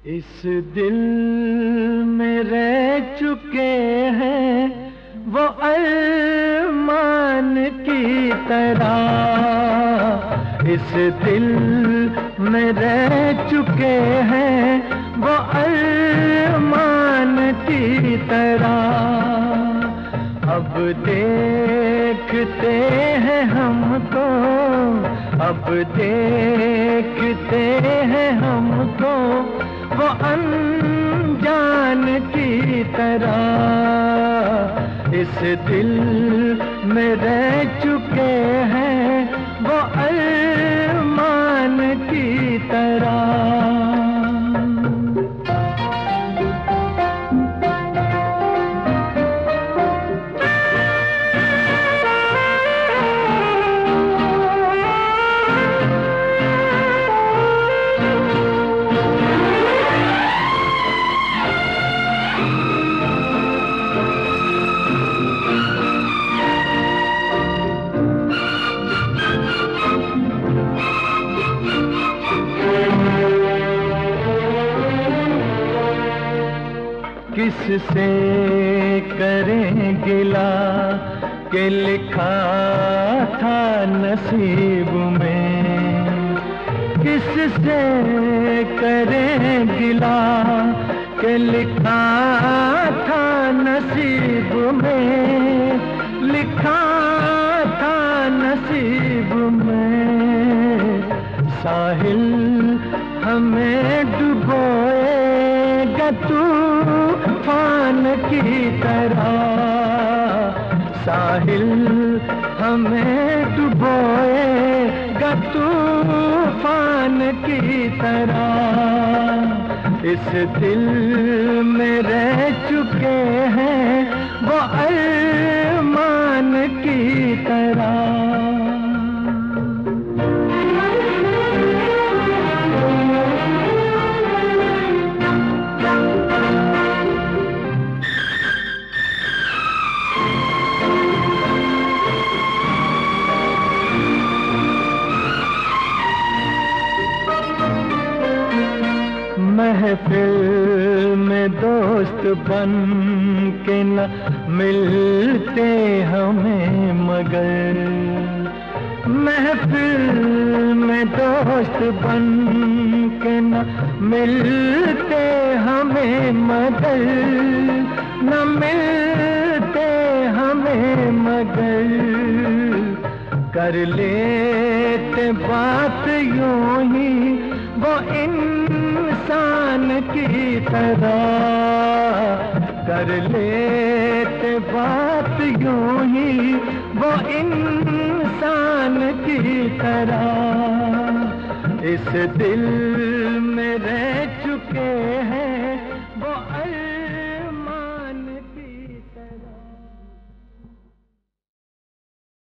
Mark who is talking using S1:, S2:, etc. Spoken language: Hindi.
S1: इस दिल में रह चुके हैं वो अरमान की तरह। इस दिल में रह चुके हैं वो अरमान की तरह। अब देखते हैं हमको, अब देखते हैं हमको वो अनजान की तरह। इस दिल में रह चुके हैं वो अरमान की तरह। किससे करें गिला के लिखा था नसीब में। किससे करें गिला के लिखा था नसीब में, लिखा था नसीब में। साहिल हमें डुबोएगा तूफान की तरह। साहिल हमें डुबोएगा तूफान की तरह। इस दिल में रह चुके हैं वो अरमान की तरह। महफिल में दोस्त बन के न मिलते हमें मगर, महफिल में दोस्त बन के न मिलते हमें मगर, न मिलते हमें मगर। कर लेते बात यूं ही वो इंसान की तरह। कर लेते बात यूं ही वो इंसान की तरह। इस दिल में रह चुके हैं